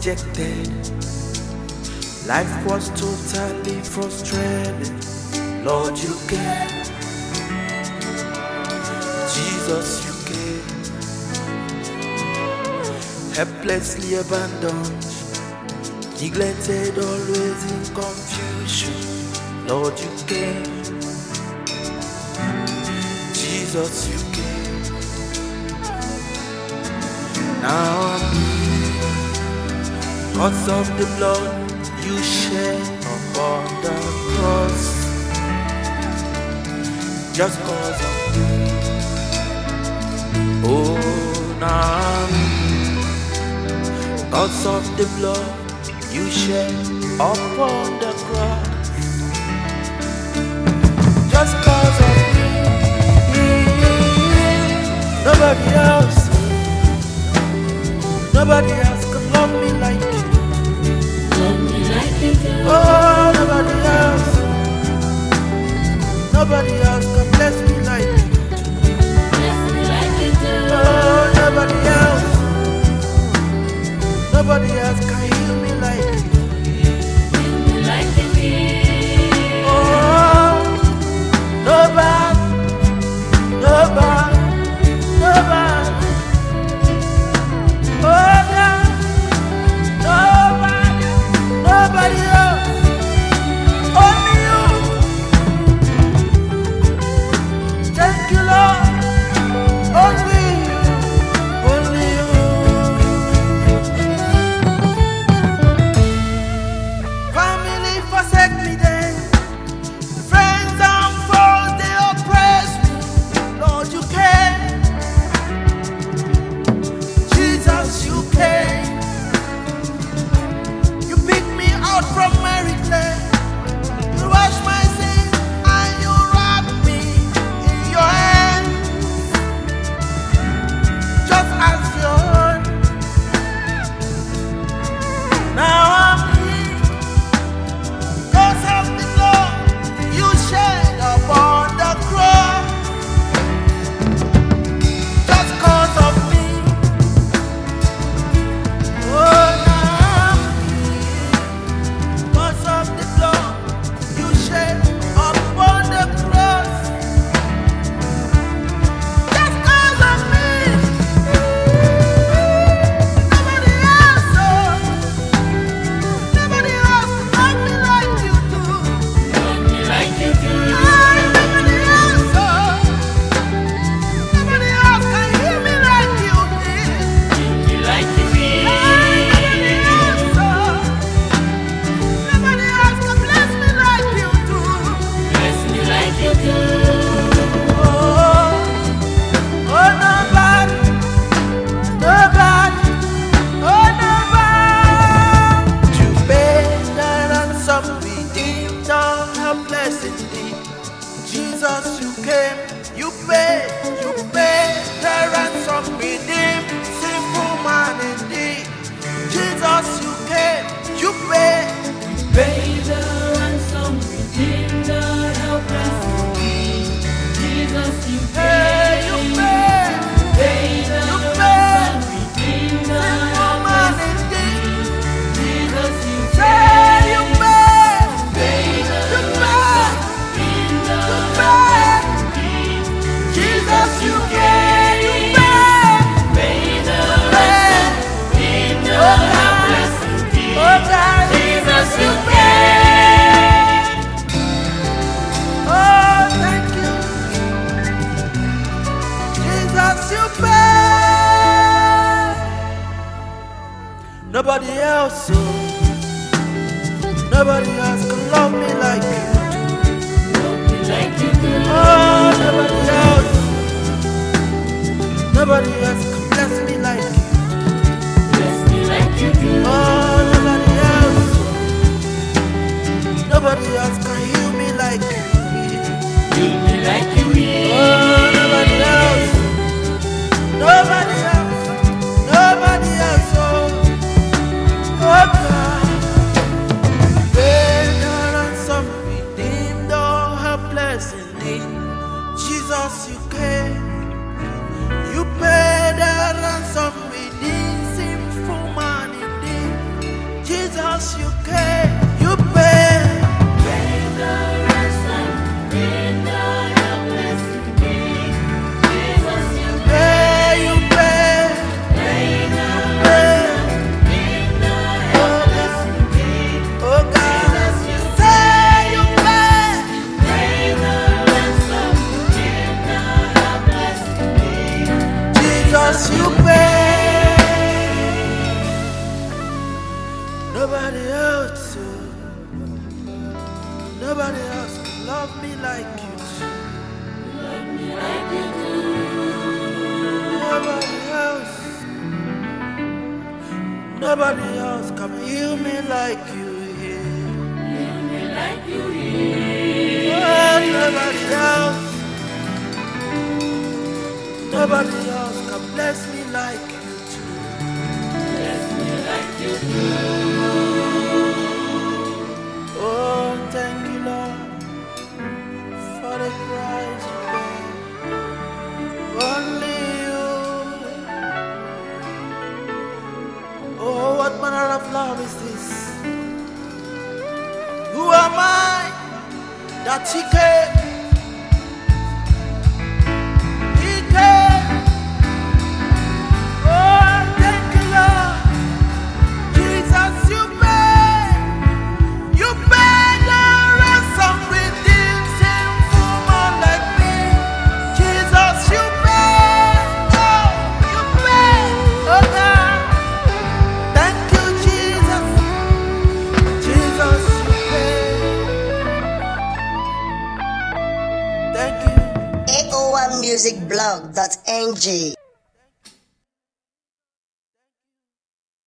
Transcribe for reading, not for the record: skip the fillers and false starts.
rejected. Life was totally frustrated. Lord, you came. Jesus, you came. Helplessly abandoned, neglected, always in confusion. Lord, you came. Jesus, you came. Now I'm cause of the blood you shed upon the cross. Just cause of me. Oh, now I'm cause of the blood you shed upon the cross. Just cause of me. Nobody else. Nobody else can love me like you. Love me like you do. Oh, nobody else. Nobody else can bless me like you. Bless me like you do. Oh, nobody else. Nobody else can heal me like you. Heal me like you do. Oh, nobody, nobody, nobody. Oh, God, nobody, nobody else. Only you. Thank you, Lord. Only you, only you. Family forsake me then. Friends and foes, they oppress me. Lord, you came. Jesus, you came. You picked me out from my clay. You washed my sins and you wrapped me in your hands. Just as your own. Now I'm here. Cause of the blood you shed upon the cross. Just cause of me. Oh, now I'm here. Cause of the blood you shed upon the cross. Just cause of me. Nobody else, oh. Nobody else love me like you do. Love me like you do. Nobody else, oh. Nobody else can hear me like you did. Heal me like you do. Nobody else, oh. Nobody else can bless me like you do. Bless me like you do. Oh, oh, nobody, nobody, oh, nobody. You paid the ransom, redeemed all helpless indeed. Jesus, you came, you paid the ransom, redeemed sinful man indeed. Jesus, you came, you paid. Pay the ransom, redeem the helpless. Jesus, you Hey, you paid, pay the you paid. ransom, redeem the Sinful man helpless. indeed. Jesus, you Say you paid, pay the you ransom, paid, redeem the you helpless. paid. Jesus, you paid, you paid. Pay the ransom, redeem the helpless. Oh God, Jesus, you paid. Oh, thank you. Jesus, you paid. Nobody else, oh. Nobody else can love me like you. love me like you do. Oh, nobody else. Nobody else can bless me like you. Bless me like you do. Oh, nobody else. Nobody else can heal me like you. Heal me like you will. Oh, nobody else. Nobody else. Nobody else. Oh, oh God. Paid the ransom, redeemed all helpless indeed. Jesus, you came. You paid the ransom, redeemed sinful man indeed. came, you paid. Pay the ransom in the helpless need. Jesus, you Hey, you paid. pay the Hey, in the helpless need. oh God, say you paid. Pay the ransom in the helpless need. Jesus, you paid. Nobody else, nobody else can love me like you do. Like you do. Nobody else can heal me like you heal. Like you heal. Oh, nobody else can bless me like you do. Like you do. Oh, thank you, Lord, for the price you paid. Only you. Oh, what manner of love is this? Who am I that He came? He came. Oh, thank you, Lord. Jesus, you paid. You paid the ransom, redeemed sinful man like me. Jesus, you paid. Oh, you paid. Oh, God. Thank you, Jesus. Jesus, you paid. Thank you. AO1musicblog.ng